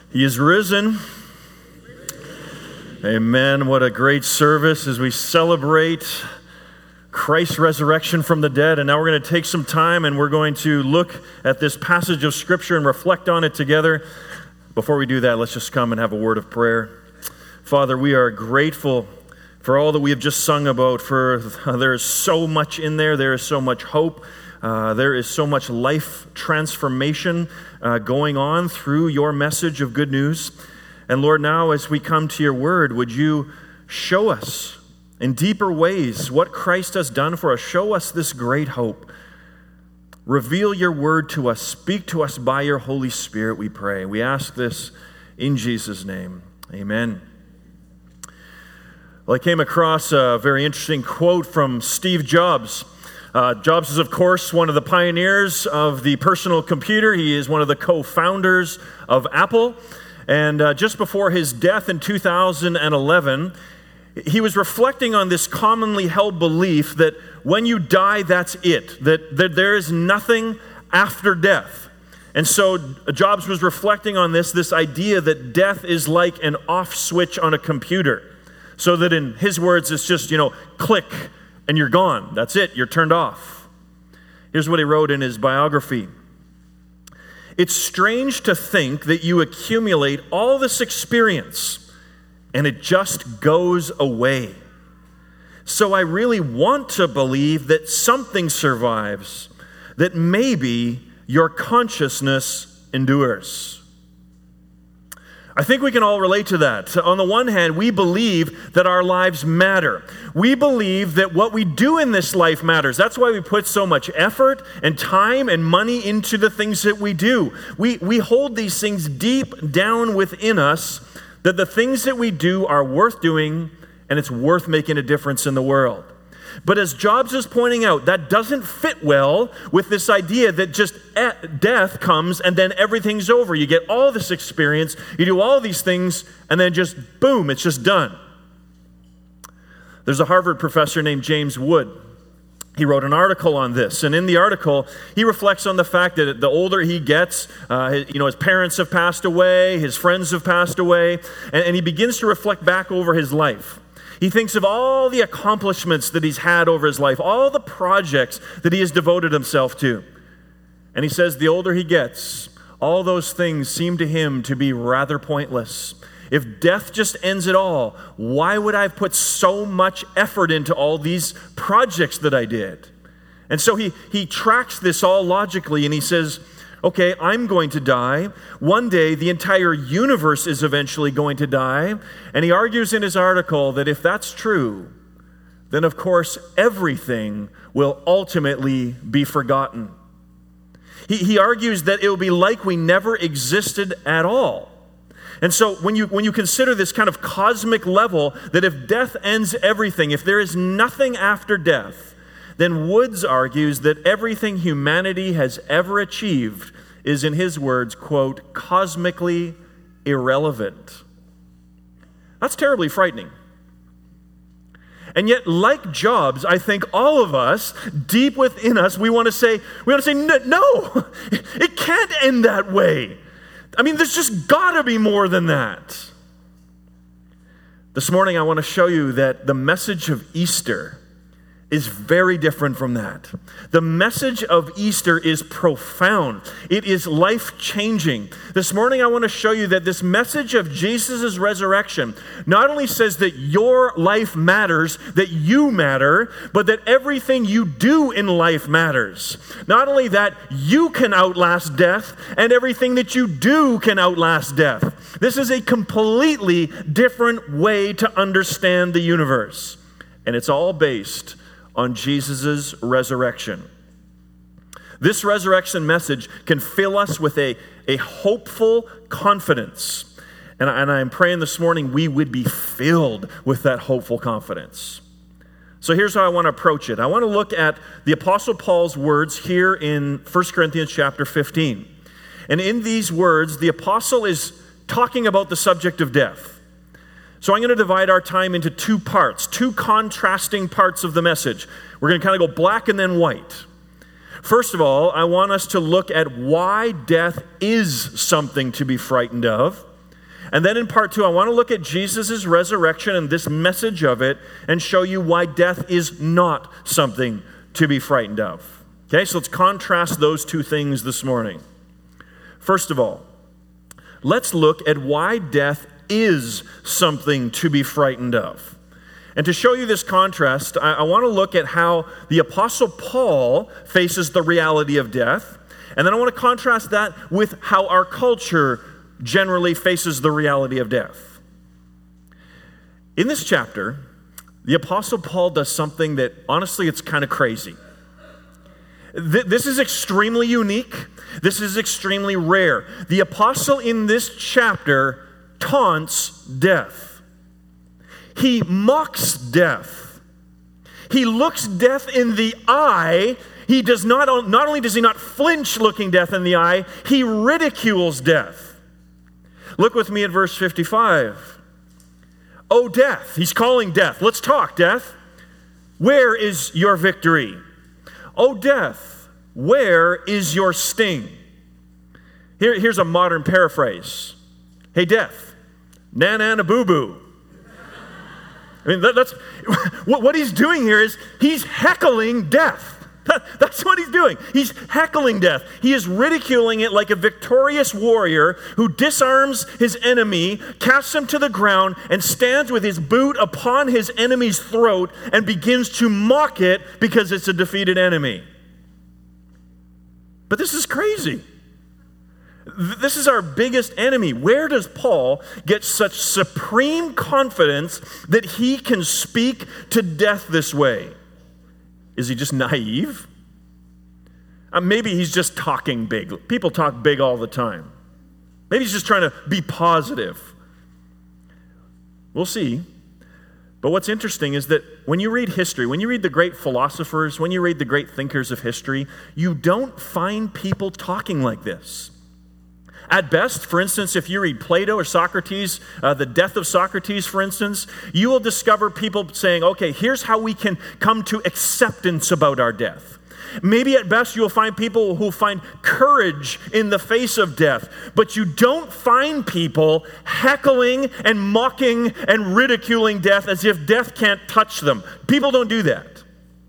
He is risen. Amen. What a great service as we celebrate Christ's resurrection from the dead. And now we're going to take some time and we're going to look at this passage of Scripture and reflect on it together. Before we do that, let's just come and have a word of prayer. Father, we are grateful for all that we have just sung about. There is so much in there. There is so much hope. There is so much life transformation going on through your message of good news. And Lord, now as we come to your word, would you show us in deeper ways what Christ has done for us? Show us this great hope. Reveal your word to us. Speak to us by your Holy Spirit, we pray. We ask this in Jesus' name. Amen. Well, I came across a very interesting quote from Steve Jobs. Jobs is, of course, one of the pioneers of the personal computer. He is one of the co-founders of Apple. And just before his death in 2011, he was reflecting on this commonly held belief that when you die, that's it, that there is nothing after death. And so Jobs was reflecting on this idea that death is like an off switch on a computer. So that in his words, it's just, click, and you're gone. That's it. You're turned off. Here's what he wrote in his biography. It's strange to think that you accumulate all this experience and it just goes away. So I really want to believe that something survives, that maybe your consciousness endures. I think we can all relate to that. On the one hand, we believe that our lives matter. We believe that what we do in this life matters. That's why we put so much effort and time and money into the things that we do. We hold these things deep down within us, that the things that we do are worth doing and it's worth making a difference in the world. But as Jobs is pointing out, that doesn't fit well with this idea that just death comes and then everything's over. You get all this experience, you do all these things, and then just boom, it's just done. There's a Harvard professor named James Wood. He wrote an article on this, and in the article, he reflects on the fact that the older he gets, his parents have passed away, his friends have passed away, and he begins to reflect back over his life. He thinks of all the accomplishments that he's had over his life, all the projects that he has devoted himself to. And he says the older he gets, all those things seem to him to be rather pointless. If death just ends it all, why would I have put so much effort into all these projects that I did? And so he tracks this all logically, and he says, okay, I'm going to die. One day, the entire universe is eventually going to die. And he argues in his article that if that's true, then of course everything will ultimately be forgotten. He argues that it will be like we never existed at all. And so when you consider this kind of cosmic level, that if death ends everything, if there is nothing after death, then Woods argues that everything humanity has ever achieved is, in his words, quote, cosmically irrelevant. That's terribly frightening. And yet, like Jobs, I think all of us, deep within us, we want to say, no, it can't end that way. I mean, there's just got to be more than that. This morning, I want to show you that the message of Easter is very different from that. The message of Easter is profound. It is life-changing. This morning I want to show you that this message of Jesus' resurrection not only says that your life matters, that you matter, but that everything you do in life matters. Not only that, you can outlast death, and everything that you do can outlast death. This is a completely different way to understand the universe. And it's all based on Jesus' resurrection. This resurrection message can fill us with a hopeful confidence. And I'm praying this morning we would be filled with that hopeful confidence. So here's how I want to approach it. I want to look at the Apostle Paul's words here in 1 Corinthians chapter 15. And in these words, the apostle is talking about the subject of death. So I'm going to divide our time into two parts, two contrasting parts of the message. We're going to kind of go black and then white. First of all, I want us to look at why death is something to be frightened of. And then in part 2, I want to look at Jesus' resurrection and this message of it and show you why death is not something to be frightened of. Okay, so let's contrast those two things this morning. First of all, let's look at why death is something to be frightened of. And to show you this contrast, I want to look at how the Apostle Paul faces the reality of death. And then I want to contrast that with how our culture generally faces the reality of death. In this chapter, the Apostle Paul does something that, honestly, it's kind of crazy. This is extremely unique. This is extremely rare. The apostle in this chapter taunts death. He mocks death. He looks death in the eye. He does not only does he not flinch looking death in the eye, he ridicules death. Look with me at verse 55. Oh, death. He's calling death. Let's talk, death. Where is your victory? Oh, death, where is your sting? Here's a modern paraphrase. Hey, death, na-na-na-boo-boo. I mean, that's what he's doing here is he's heckling death. That's what he's doing. He's heckling death. He is ridiculing it like a victorious warrior who disarms his enemy, casts him to the ground, and stands with his boot upon his enemy's throat and begins to mock it because it's a defeated enemy. But this is crazy. This is our biggest enemy. Where does Paul get such supreme confidence that he can speak to death this way? Is he just naive? Maybe he's just talking big. People talk big all the time. Maybe he's just trying to be positive. We'll see. But what's interesting is that when you read history, when you read the great philosophers, when you read the great thinkers of history, you don't find people talking like this. At best, for instance, if you read Plato or Socrates, the death of Socrates, for instance, you will discover people saying, okay, here's how we can come to acceptance about our death. Maybe at best you'll find people who find courage in the face of death, but you don't find people heckling and mocking and ridiculing death as if death can't touch them. People don't do that.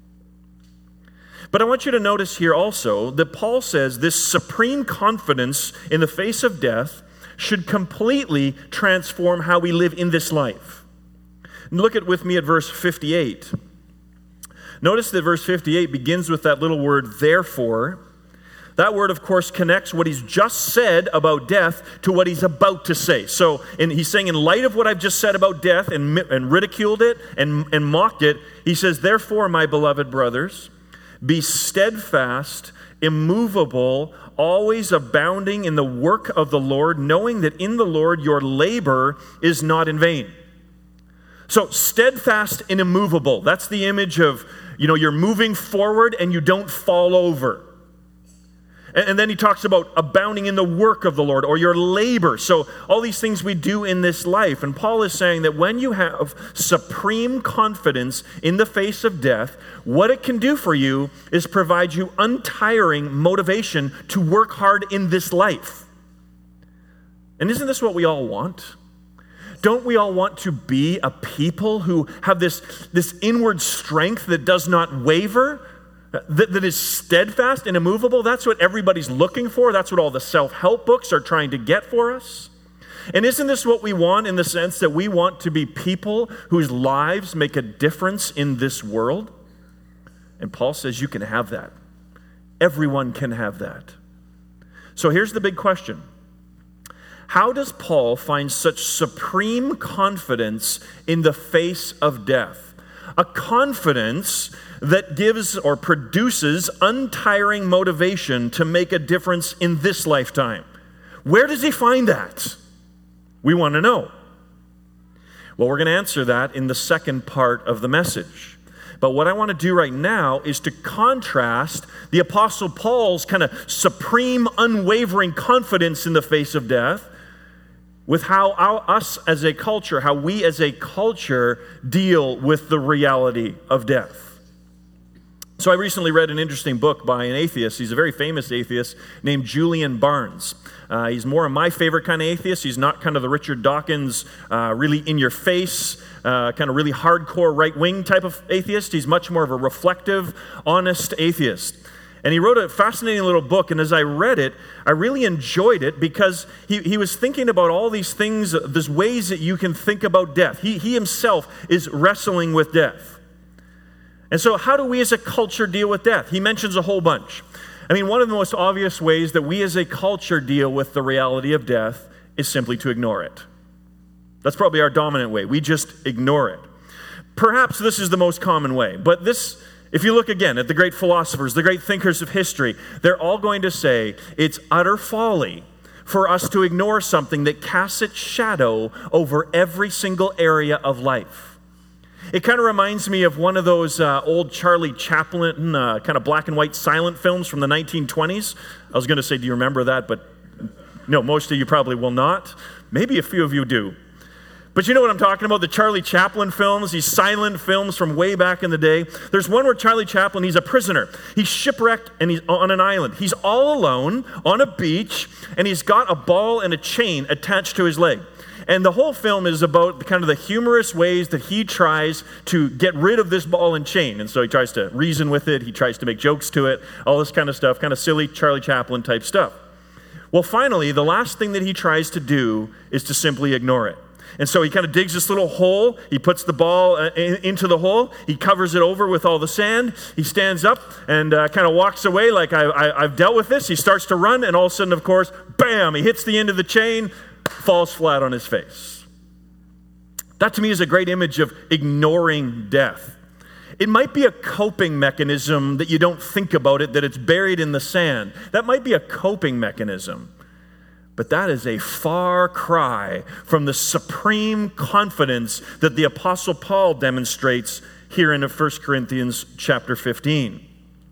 But I want you to notice here also that Paul says this supreme confidence in the face of death should completely transform how we live in this life. Look with me at verse 58. Notice that verse 58 begins with that little word, therefore. That word, of course, connects what he's just said about death to what he's about to say. So he's saying, in light of what I've just said about death and ridiculed it and mocked it, he says, therefore, my beloved brothers, be steadfast, immovable, always abounding in the work of the Lord, knowing that in the Lord your labor is not in vain. So steadfast and immovable, that's the image of, you're moving forward and you don't fall over. And then he talks about abounding in the work of the Lord or your labor. So all these things we do in this life. And Paul is saying that when you have supreme confidence in the face of death, what it can do for you is provide you untiring motivation to work hard in this life. And isn't this what we all want? Don't we all want to be a people who have this inward strength that does not waver? That is steadfast and immovable? That's what everybody's looking for. That's what all the self-help books are trying to get for us. And isn't this what we want in the sense that we want to be people whose lives make a difference in this world? And Paul says you can have that. Everyone can have that. So here's the big question. How does Paul find such supreme confidence in the face of death? A confidence that gives or produces untiring motivation to make a difference in this lifetime. Where does he find that? We want to know. Well, we're going to answer that in the second part of the message. But what I want to do right now is to contrast the Apostle Paul's kind of supreme, unwavering confidence in the face of death with how we as a culture deal with the reality of death. So I recently read an interesting book by an atheist. He's a very famous atheist named Julian Barnes. He's more of my favorite kind of atheist. He's not kind of the Richard Dawkins, really in-your-face, kind of really hardcore right-wing type of atheist. He's much more of a reflective, honest atheist. And he wrote a fascinating little book, and as I read it, I really enjoyed it because he was thinking about all these things, these ways that you can think about death. He himself is wrestling with death. And so how do we as a culture deal with death? He mentions a whole bunch. I mean, one of the most obvious ways that we as a culture deal with the reality of death is simply to ignore it. That's probably our dominant way. We just ignore it. Perhaps this is the most common way, but this, if you look again at the great philosophers, the great thinkers of history, they're all going to say it's utter folly for us to ignore something that casts its shadow over every single area of life. It kind of reminds me of one of those old Charlie Chaplin kind of black and white silent films from the 1920s. I was going to say, do you remember that? But no, most of you probably will not. Maybe a few of you do. But you know what I'm talking about, the Charlie Chaplin films, these silent films from way back in the day. There's one where Charlie Chaplin, he's a prisoner. He's shipwrecked and he's on an island. He's all alone on a beach, and he's got a ball and a chain attached to his leg. And the whole film is about kind of the humorous ways that he tries to get rid of this ball and chain. And so he tries to reason with it. He tries to make jokes to it, all this kind of stuff, kind of silly Charlie Chaplin type stuff. Well, finally, the last thing that he tries to do is to simply ignore it. And so he kind of digs this little hole. He puts the ball into the hole. He covers it over with all the sand. He stands up and kind of walks away like, I've dealt with this. He starts to run, and all of a sudden, of course, bam, he hits the end of the chain, falls flat on his face. That to me is a great image of ignoring death. It might be a coping mechanism that you don't think about it, that it's buried in the sand. That might be a coping mechanism. But that is a far cry from the supreme confidence that the Apostle Paul demonstrates here in 1 Corinthians chapter 15.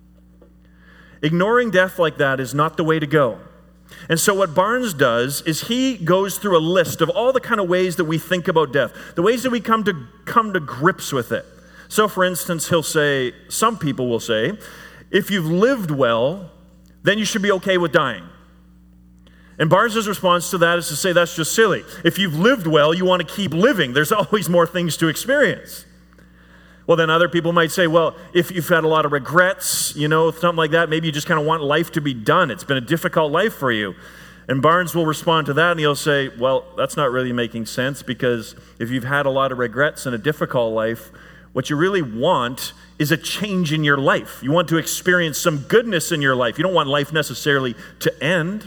Ignoring death like that is not the way to go. And so what Barnes does is he goes through a list of all the kind of ways that we think about death, the ways that we come to grips with it. So for instance, he'll say, some people will say, if you've lived well, then you should be okay with dying. And Barnes' response to that is to say that's just silly. If you've lived well, you want to keep living. There's always more things to experience. Well, then other people might say, well, if you've had a lot of regrets, something like that, maybe you just kind of want life to be done. It's been a difficult life for you. And Barnes will respond to that and he'll say, well, that's not really making sense, because if you've had a lot of regrets and a difficult life, what you really want is a change in your life. You want to experience some goodness in your life. You don't want life necessarily to end.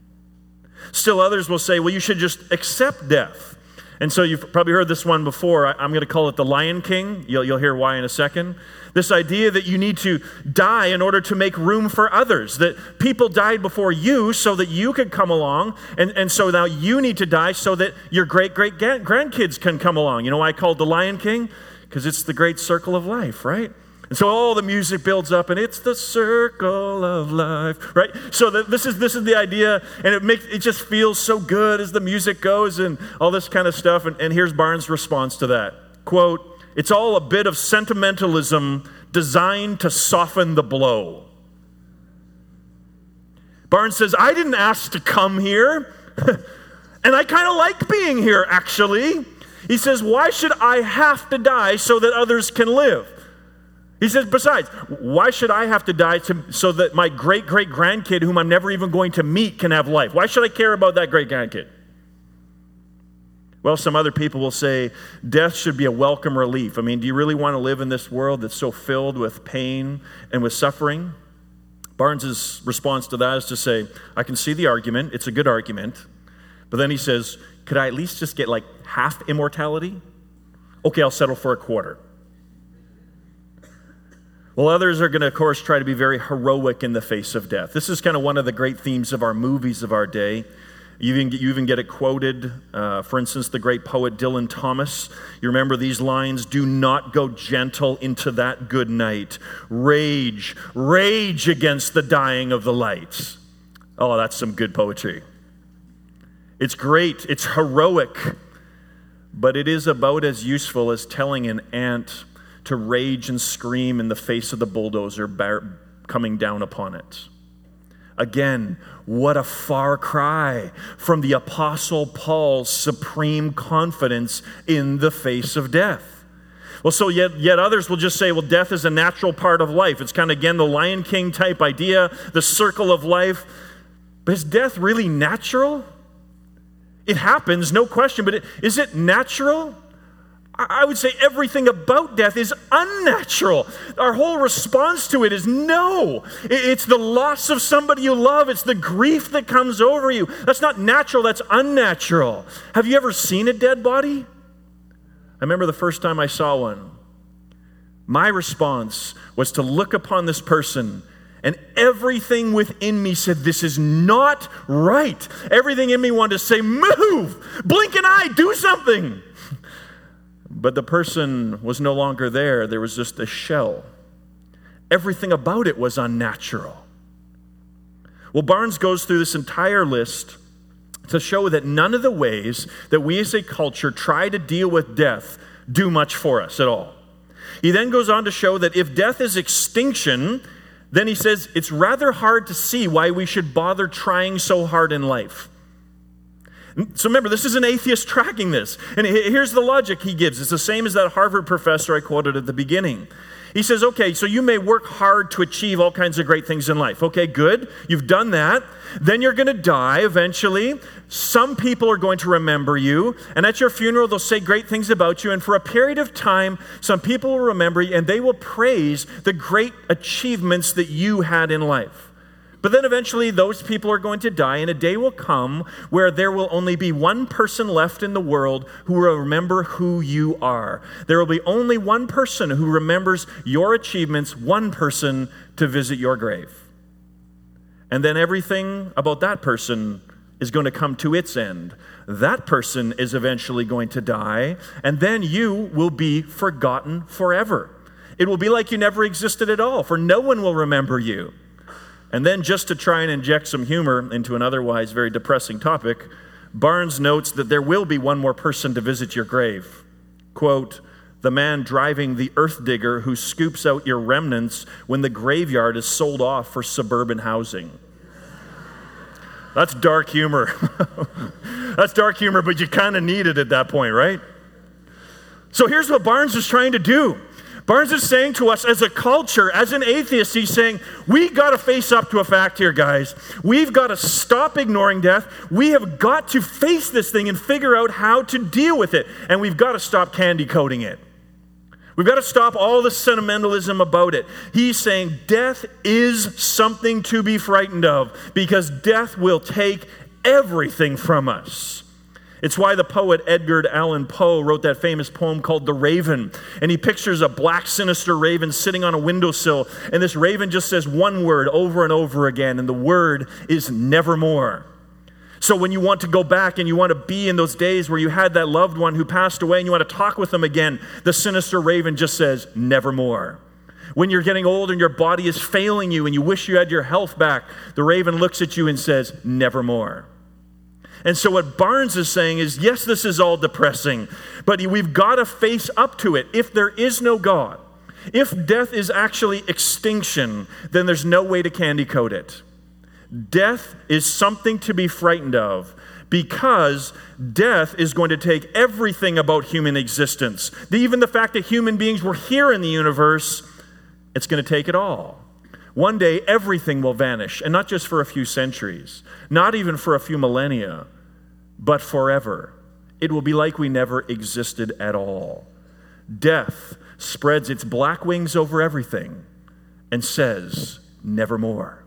Still others will say, well, you should just accept death. And so you've probably heard this one before. I'm going to call it the Lion King. You'll hear why in a second. This idea that you need to die in order to make room for others, that people died before you so that you could come along, and so now you need to die so that your great-great-grandkids can come along. You know why I call it the Lion King? Because it's the great circle of life, right? And so all the music builds up, and it's the circle of life, right? So this is the idea, and it just feels so good as the music goes and all this kind of stuff. And here's Barnes' response to that. Quote, it's all a bit of sentimentalism designed to soften the blow. Barnes says, I didn't ask to come here, and I kind of like being here, actually. He says, why should I have to die so that others can live? He says, besides, why should I have to die so that my great-great-grandkid, whom I'm never even going to meet, can have life? Why should I care about that great-grandkid? Well, some other people will say, death should be a welcome relief. I mean, do you really want to live in this world that's so filled with pain and with suffering? Barnes' response to that is to say, I can see the argument. It's a good argument. But then he says, could I at least just get like half immortality? Okay, I'll settle for a quarter. Well, others are going to, of course, try to be very heroic in the face of death. This is kind of one of the great themes of our movies of our day. You even get it quoted. For instance, the great poet Dylan Thomas. You remember these lines, do not go gentle into that good night. Rage, rage against the dying of the light. Oh, that's some good poetry. It's great. It's heroic. But it is about as useful as telling an ant to rage and scream in the face of the bulldozer coming down upon it. Again, what a far cry from the Apostle Paul's supreme confidence in the face of death. Well, so yet others will just say, well, death is a natural part of life. It's kind of, again, the Lion King type idea, the circle of life. But is death really natural? It happens, no question, but is it natural? I would say everything about death is unnatural. Our whole response to it is no. It's the loss of somebody you love. It's the grief that comes over you. That's not natural, that's unnatural. Have you ever seen a dead body? I remember the first time I saw one. My response was to look upon this person, and everything within me said, this is not right. Everything in me wanted to say, move, blink an eye, do something. But the person was no longer there. There was just a shell. Everything about it was unnatural. Well, Barnes goes through this entire list to show that none of the ways that we as a culture try to deal with death do much for us at all. He then goes on to show that if death is extinction, then he says it's rather hard to see why we should bother trying so hard in life. So remember, this is an atheist tracking this. And here's the logic he gives. It's the same as that Harvard professor I quoted at the beginning. He says, okay, so you may work hard to achieve all kinds of great things in life. Okay, good. You've done that. Then you're going to die eventually. Some people are going to remember you. And at your funeral, they'll say great things about you. And for a period of time, some people will remember you and they will praise the great achievements that you had in life. But then eventually those people are going to die, and a day will come where there will only be one person left in the world who will remember who you are. There will be only one person who remembers your achievements, one person to visit your grave. And then everything about that person is going to come to its end. That person is eventually going to die, and then you will be forgotten forever. It will be like you never existed at all, for no one will remember you. And then, just to try and inject some humor into an otherwise very depressing topic, Barnes notes that there will be one more person to visit your grave. Quote, the man driving the earth digger who scoops out your remnants when the graveyard is sold off for suburban housing. That's dark humor. That's dark humor, but you kind of need it at that point, right? So here's what Barnes is trying to do. Barnes is saying to us as a culture, as an atheist, he's saying, we got to face up to a fact here, guys. We've got to stop ignoring death. We have got to face this thing and figure out how to deal with it. And we've got to stop candy coating it. We've got to stop all the sentimentalism about it. He's saying death is something to be frightened of because death will take everything from us. It's why the poet Edgar Allan Poe wrote that famous poem called The Raven. And he pictures a black, sinister raven sitting on a windowsill. And this raven just says one word over and over again. And the word is nevermore. So when you want to go back and you want to be in those days where you had that loved one who passed away and you want to talk with them again, the sinister raven just says nevermore. When you're getting old and your body is failing you and you wish you had your health back, the raven looks at you and says nevermore. And so what Barnes is saying is, yes, this is all depressing, but we've got to face up to it. If there is no God, if death is actually extinction, then there's no way to candy coat it. Death is something to be frightened of because death is going to take everything about human existence. Even the fact that human beings were here in the universe, it's going to take it all. One day, everything will vanish, and not just for a few centuries, not even for a few millennia, but forever. It will be like we never existed at all. Death spreads its black wings over everything and says, nevermore.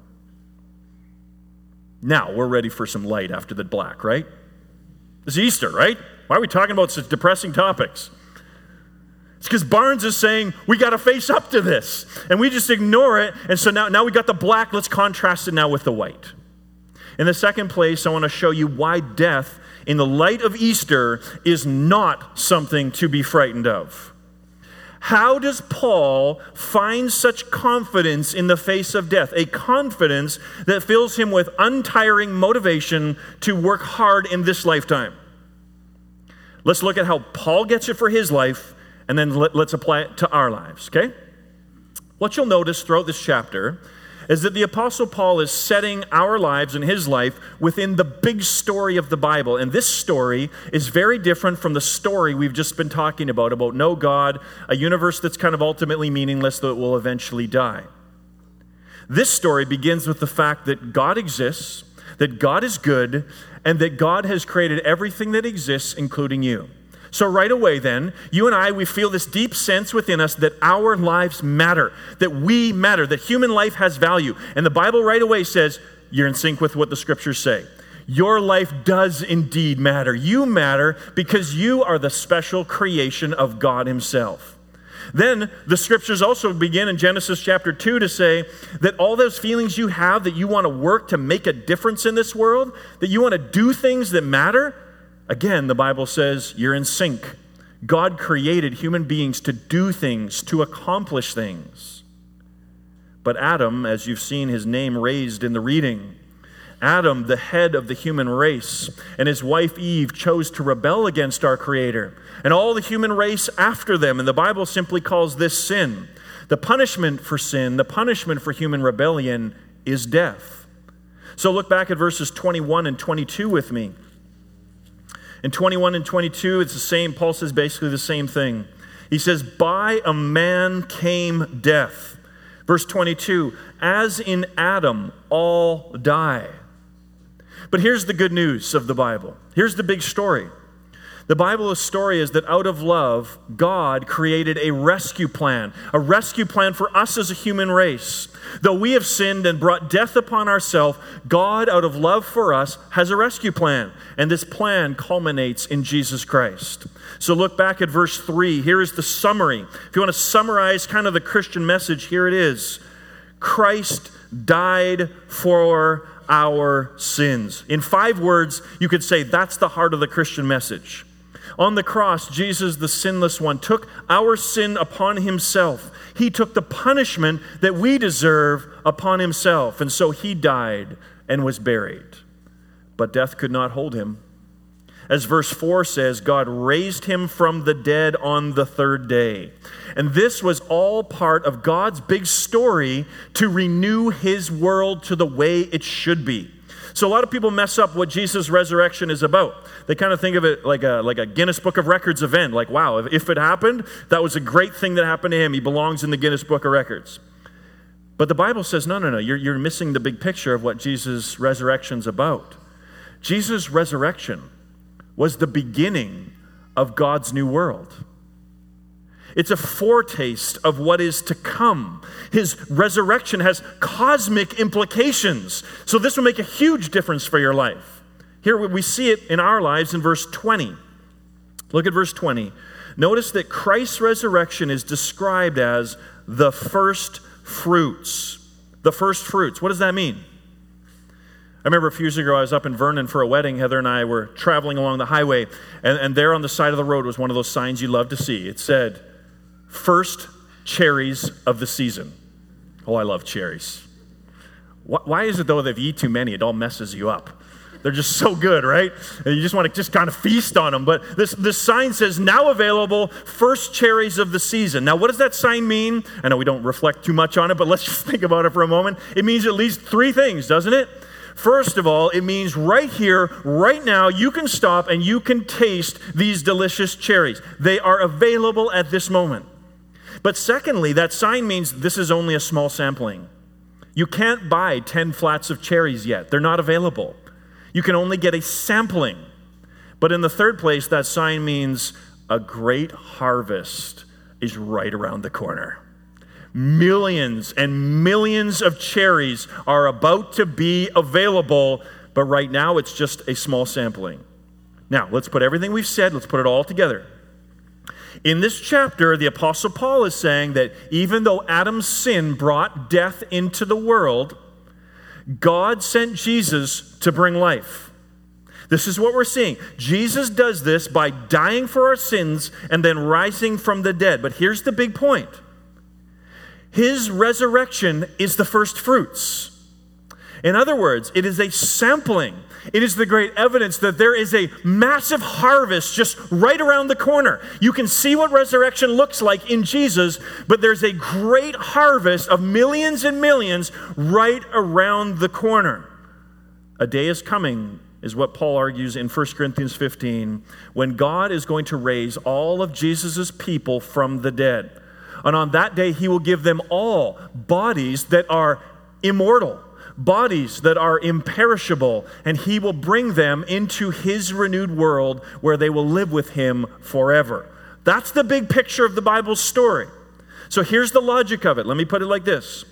Now, we're ready for some light after the black, right? It's Easter, right? Why are we talking about such depressing topics? It's because Barnes is saying, we got to face up to this. And we just ignore it. And so now we got the black. Let's contrast it now with the white. In the second place, I want to show you why death, in the light of Easter, is not something to be frightened of. How does Paul find such confidence in the face of death? A confidence that fills him with untiring motivation to work hard in this lifetime. Let's look at how Paul gets it for his life, And then let's apply it to our lives, okay? What you'll notice throughout this chapter is that the Apostle Paul is setting our lives and his life within the big story of the Bible. And this story is very different from the story we've just been talking about no God, a universe that's kind of ultimately meaningless that will eventually die. This story begins with the fact that God exists, that God is good, and that God has created everything that exists, including you. So right away then, you and I, we feel this deep sense within us that our lives matter, that we matter, that human life has value. And the Bible right away says, you're in sync with what the scriptures say. Your life does indeed matter. You matter because you are the special creation of God himself. Then the scriptures also begin in Genesis chapter 2 to say that all those feelings you have, that you want to work to make a difference in this world, that you want to do things that matter, again, the Bible says you're in sync. God created human beings to do things, to accomplish things. But Adam, as you've seen his name raised in the reading, Adam, the head of the human race, and his wife Eve chose to rebel against our Creator, and all the human race after them, and the Bible simply calls this sin. The punishment for sin, the punishment for human rebellion is death. So look back at verses 21 and 22 with me. In 21 and 22, it's the same, Paul says basically the same thing. He says, by a man came death. Verse 22, as in Adam, all die. But here's the good news of the Bible. Here's the big story. The Bible's story is that out of love, God created a rescue plan for us as a human race. Though we have sinned and brought death upon ourselves, God, out of love for us, has a rescue plan. And this plan culminates in Jesus Christ. So look back at verse 3. Here is the summary. If you want to summarize kind of the Christian message, here it is. Christ died for our sins. In 5 words, you could say that's the heart of the Christian message. On the cross, Jesus, the sinless one, took our sin upon himself. He took the punishment that we deserve upon himself. And so he died and was buried. But death could not hold him. As verse 4 says, God raised him from the dead on the 3rd day. And this was all part of God's big story to renew his world to the way it should be. So a lot of people mess up what Jesus' resurrection is about. They kind of think of it like a Guinness Book of Records event. Like, wow, if it happened, that was a great thing that happened to him. He belongs in the Guinness Book of Records. But the Bible says, no, you're missing the big picture of what Jesus' resurrection's about. Jesus' resurrection was the beginning of God's new world. It's a foretaste of what is to come. His resurrection has cosmic implications. So this will make a huge difference for your life. Here we see it in our lives in verse 20. Look at verse 20. Notice that Christ's resurrection is described as the first fruits. The first fruits. What does that mean? I remember a few years ago, I was up in Vernon for a wedding. Heather and I were traveling along the highway, and there on the side of the road was one of those signs you love to see. It said, first cherries of the season. Oh, I love cherries. Why is it, though, that if you eat too many, it all messes you up? They're just so good, right? And you just want to just kind of feast on them. But this sign says, now available, first cherries of the season. Now, what does that sign mean? I know we don't reflect too much on it, but let's just think about it for a moment. It means at least 3 things, doesn't it? First of all, it means right here, right now, you can stop and you can taste these delicious cherries. They are available at this moment. But secondly, that sign means this is only a small sampling. You can't buy 10 flats of cherries yet. They're not available. You can only get a sampling. But in the third place, that sign means a great harvest is right around the corner. Millions and millions of cherries are about to be available, but right now it's just a small sampling. Now, let's put everything we've said, let's put it all together. In this chapter, the Apostle Paul is saying that even though Adam's sin brought death into the world, God sent Jesus to bring life. This is what we're seeing. Jesus does this by dying for our sins and then rising from the dead. But here's the big point. His resurrection is the first fruits. In other words, it is a sampling. It is the great evidence that there is a massive harvest just right around the corner. You can see what resurrection looks like in Jesus, but there's a great harvest of millions and millions right around the corner. A day is coming, is what Paul argues in 1 Corinthians 15, when God is going to raise all of Jesus' people from the dead. And on that day, he will give them all bodies that are immortal, bodies that are imperishable, and he will bring them into his renewed world where they will live with him forever. That's the big picture of the Bible's story. So here's the logic of it. Let me put it like this.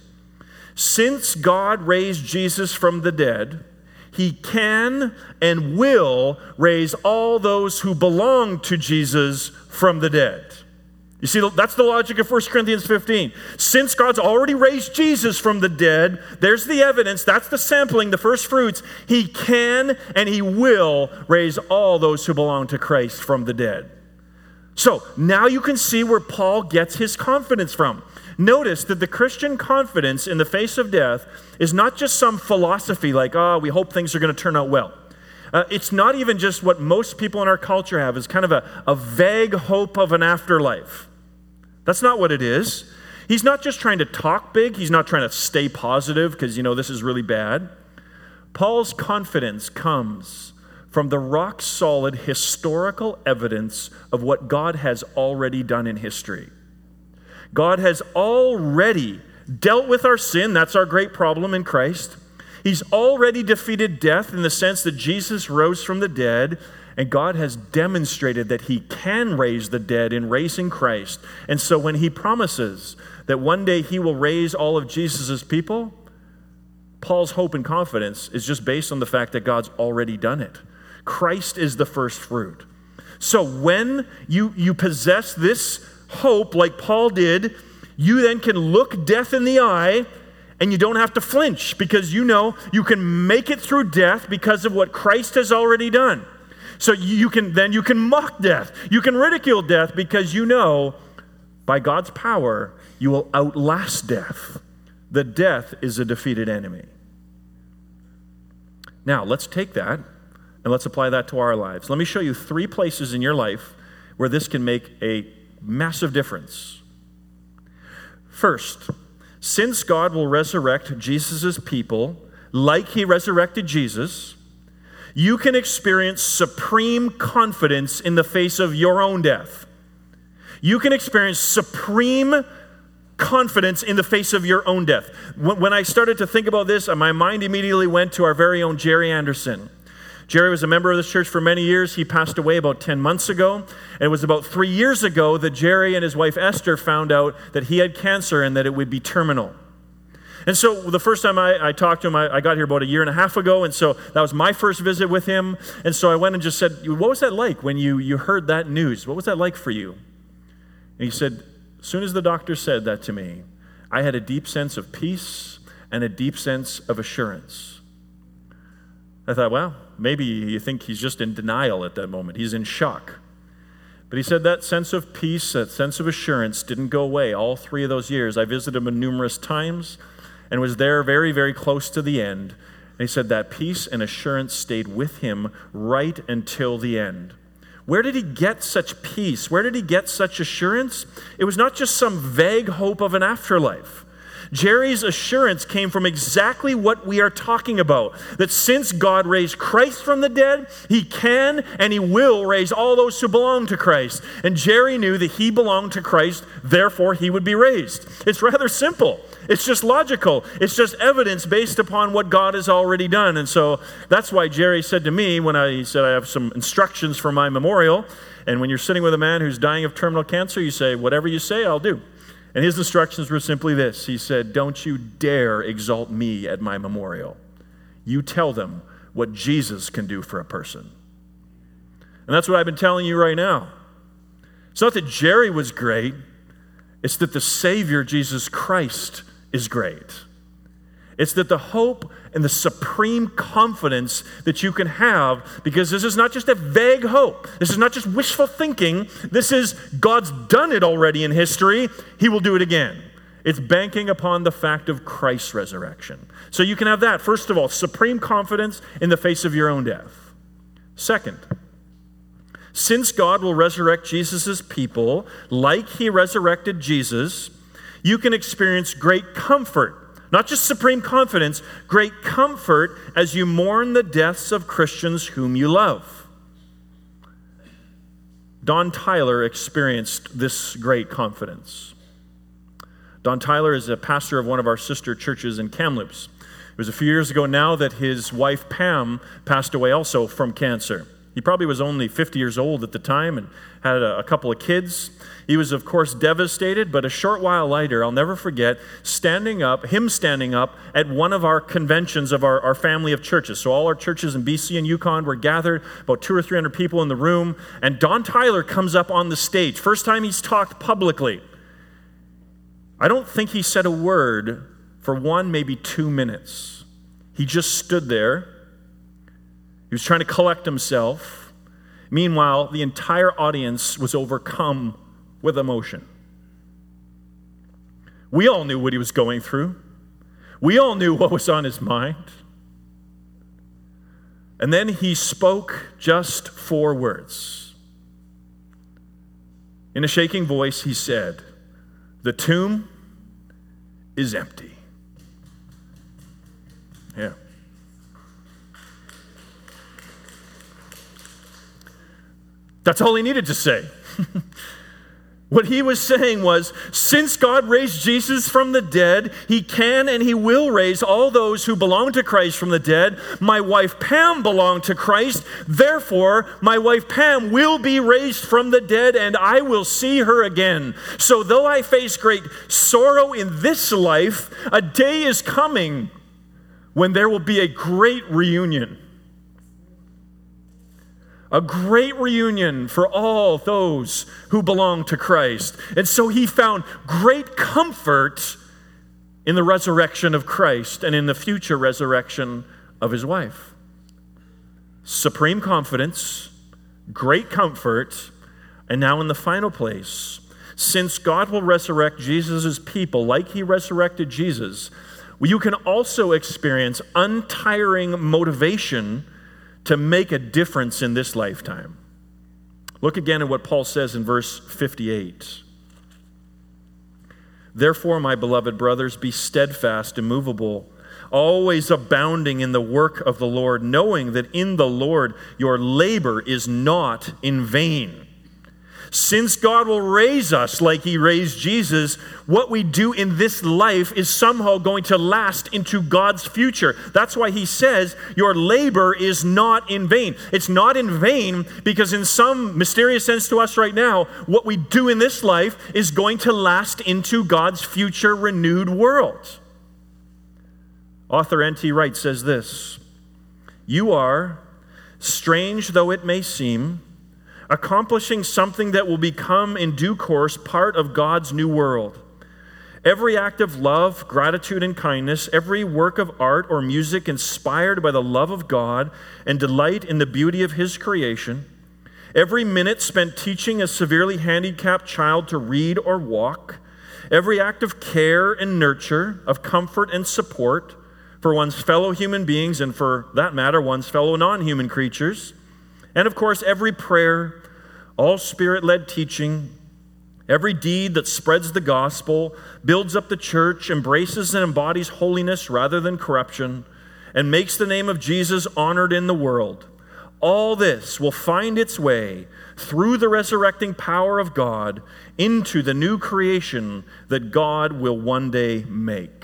Since God raised Jesus from the dead, he can and will raise all those who belong to Jesus from the dead. You see, that's the logic of 1 Corinthians 15. Since God's already raised Jesus from the dead, there's the evidence, that's the sampling, the first fruits. He can and he will raise all those who belong to Christ from the dead. So now you can see where Paul gets his confidence from. Notice that the Christian confidence in the face of death is not just some philosophy like, we hope things are going to turn out well. It's not even just what most people in our culture have, is kind of a vague hope of an afterlife. That's not what it is. He's not just trying to talk big. He's not trying to stay positive because, this is really bad. Paul's confidence comes from the rock-solid historical evidence of what God has already done in history. God has already dealt with our sin. That's our great problem in Christ. He's already defeated death in the sense that Jesus rose from the dead, and God has demonstrated that he can raise the dead in raising Christ. And so when he promises that one day he will raise all of Jesus' people, Paul's hope and confidence is just based on the fact that God's already done it. Christ is the first fruit. So when you possess this hope like Paul did, you then can look death in the eye and you don't have to flinch because you can make it through death because of what Christ has already done. So you can mock death. You can ridicule death because by God's power, you will outlast death. The death is a defeated enemy. Now, let's take that and let's apply that to our lives. Let me show you 3 places in your life where this can make a massive difference. First, since God will resurrect Jesus' people like he resurrected Jesus, you can experience supreme confidence in the face of your own death. You can experience supreme confidence in the face of your own death. When I started to think about this, my mind immediately went to our very own Jerry Anderson. Jerry was a member of this church for many years. He passed away about 10 months ago. And it was about 3 years ago that Jerry and his wife Esther found out that he had cancer and that it would be terminal. And so the first time I talked to him, I got here about 1.5 years ago, and so that was my first visit with him. And so I went and just said, what was that like when you heard that news? What was that like for you? And he said, as soon as the doctor said that to me, I had a deep sense of peace and a deep sense of assurance. I thought, well, maybe you think he's just in denial at that moment. He's in shock. But he said that sense of peace, that sense of assurance didn't go away all 3 of those years. I visited him numerous times and was there very, very close to the end. And he said that peace and assurance stayed with him right until the end. Where did he get such peace? Where did he get such assurance? It was not just some vague hope of an afterlife. Jerry's assurance came from exactly what we are talking about, that since God raised Christ from the dead, he can and he will raise all those who belong to Christ. And Jerry knew that he belonged to Christ, therefore he would be raised. It's rather simple. It's just logical. It's just evidence based upon what God has already done. And so that's why Jerry said to me when he said, I have some instructions for my memorial. And when you're sitting with a man who's dying of terminal cancer, you say, whatever you say, I'll do. And his instructions were simply this. He said, don't you dare exalt me at my memorial. You tell them what Jesus can do for a person. And that's what I've been telling you right now. It's not that Jerry was great. It's that the Savior, Jesus Christ, is great. It's that the hope and the supreme confidence that you can have, because this is not just a vague hope. This is not just wishful thinking. This is God's done it already in history. He will do it again. It's banking upon the fact of Christ's resurrection. So you can have that. First of all, supreme confidence in the face of your own death. Second, since God will resurrect Jesus' people like he resurrected Jesus, you can experience great comfort. Not just supreme confidence, great comfort as you mourn the deaths of Christians whom you love. Don Tyler experienced this great confidence. Don Tyler is a pastor of one of our sister churches in Kamloops. It was a few years ago now that his wife Pam passed away also from cancer. He probably was only 50 years old at the time and had a couple of kids. He was, of course, devastated, but a short while later, I'll never forget, standing up at one of our conventions of our family of churches. So all our churches in BC and Yukon were gathered, about 200 or 300 people in the room, and Don Tyler comes up on the stage. First time he's talked publicly. I don't think he said a word for 1, maybe 2 minutes. He just stood there. He was trying to collect himself. Meanwhile, the entire audience was overcome with emotion. We all knew what he was going through. We all knew what was on his mind. And then he spoke just 4 words. In a shaking voice, he said, "The tomb is empty." Yeah. That's all he needed to say. What he was saying was, since God raised Jesus from the dead, he can and he will raise all those who belong to Christ from the dead. My wife Pam belonged to Christ. Therefore, my wife Pam will be raised from the dead and I will see her again. So though I face great sorrow in this life, a day is coming when there will be a great reunion. A great reunion for all those who belong to Christ. And so he found great comfort in the resurrection of Christ and in the future resurrection of his wife. Supreme confidence, great comfort, and now in the final place, since God will resurrect Jesus' people like he resurrected Jesus, you can also experience untiring motivation to make a difference in this lifetime. Look again at what Paul says in verse 58. Therefore, my beloved brothers, be steadfast, immovable, always abounding in the work of the Lord, knowing that in the Lord your labor is not in vain. Since God will raise us like he raised Jesus, what we do in this life is somehow going to last into God's future. That's why he says your labor is not in vain. It's not in vain because in some mysterious sense to us right now, what we do in this life is going to last into God's future renewed world. Author N.T. Wright says this, "You are, strange though it may seem, accomplishing something that will become in due course part of God's new world. Every act of love, gratitude, and kindness, every work of art or music inspired by the love of God and delight in the beauty of his creation, every minute spent teaching a severely handicapped child to read or walk, every act of care and nurture, of comfort and support for one's fellow human beings and for that matter, one's fellow non-human creatures, and of course, every prayer, all spirit-led teaching, every deed that spreads the gospel, builds up the church, embraces and embodies holiness rather than corruption, and makes the name of Jesus honored in the world. All this will find its way through the resurrecting power of God into the new creation that God will one day make."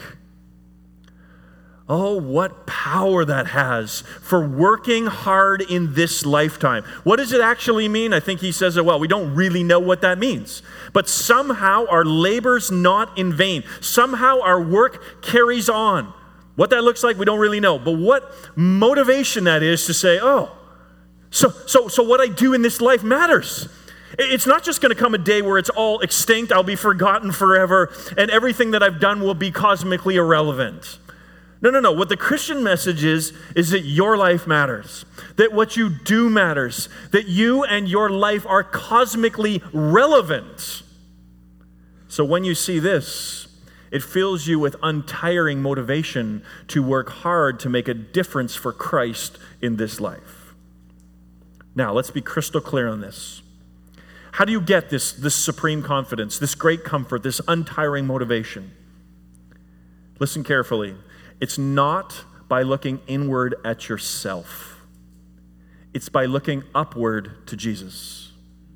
Oh, what power that has for working hard in this lifetime. What does it actually mean? I think he says it well. We don't really know what that means. But somehow our labor's not in vain. Somehow our work carries on. What that looks like, we don't really know. But what motivation that is to say, oh, so what I do in this life matters. It's not just going to come a day where it's all extinct, I'll be forgotten forever, and everything that I've done will be cosmically irrelevant. No. What the Christian message is that your life matters, that what you do matters, that you and your life are cosmically relevant. So when you see this, It fills you with untiring motivation to work hard to make a difference for Christ in this life. Now, let's be crystal clear on this. How do you get this supreme confidence, this great comfort, this untiring motivation? Listen carefully. It's not by looking inward at yourself. It's by looking upward to Jesus.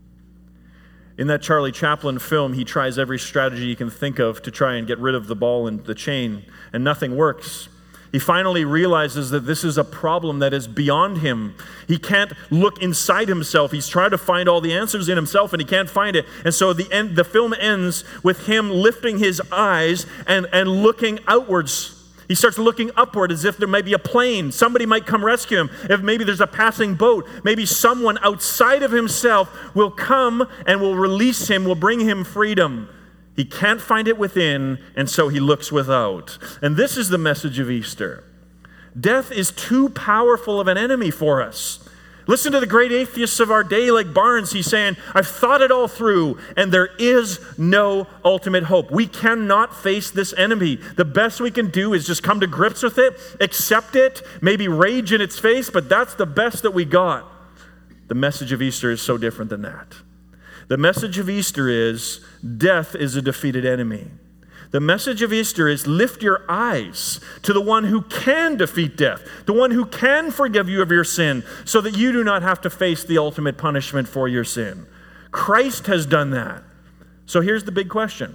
In that Charlie Chaplin film, he tries every strategy he can think of to try and get rid of the ball and the chain, and nothing works. He finally realizes that this is a problem that is beyond him. He can't look inside himself. He's trying to find all the answers in himself, and he can't find it. And so the film ends with him lifting his eyes and looking outwards. He starts looking upward as if there may be a plane. Somebody might come rescue him. If maybe there's a passing boat, maybe someone outside of himself will come and will release him, will bring him freedom. He can't find it within, and so he looks without. And this is the message of Easter. Death is too powerful of an enemy for us. Listen to the great atheists of our day like Barnes. He's saying, I've thought it all through, and there is no ultimate hope. We cannot face this enemy. The best we can do is just come to grips with it, accept it, maybe rage in its face, but that's the best that we got. The message of Easter is so different than that. The message of Easter is death is a defeated enemy. The message of Easter is lift your eyes to the one who can defeat death, the one who can forgive you of your sin so that you do not have to face the ultimate punishment for your sin. Christ has done that. So here's the big question.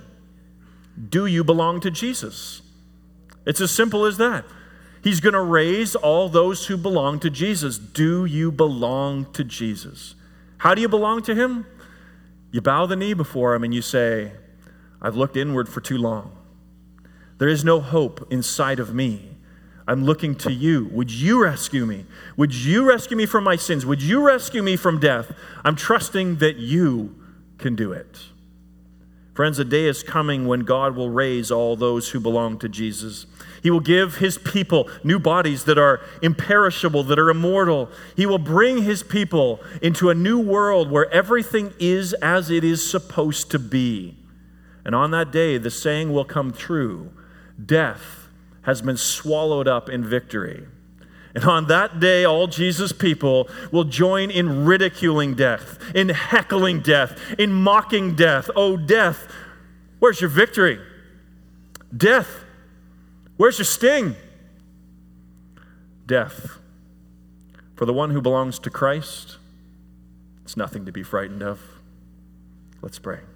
Do you belong to Jesus? It's as simple as that. He's going to raise all those who belong to Jesus. Do you belong to Jesus? How do you belong to him? You bow the knee before him and you say, I've looked inward for too long. There is no hope inside of me. I'm looking to you. Would you rescue me? Would you rescue me from my sins? Would you rescue me from death? I'm trusting that you can do it. Friends, a day is coming when God will raise all those who belong to Jesus. He will give his people new bodies that are imperishable, that are immortal. He will bring his people into a new world where everything is as it is supposed to be. And on that day, the saying will come true, death has been swallowed up in victory. And on that day, all Jesus' people will join in ridiculing death, in heckling death, in mocking death. Oh, death, where's your victory? Death, where's your sting? Death, for the one who belongs to Christ, it's nothing to be frightened of. Let's pray.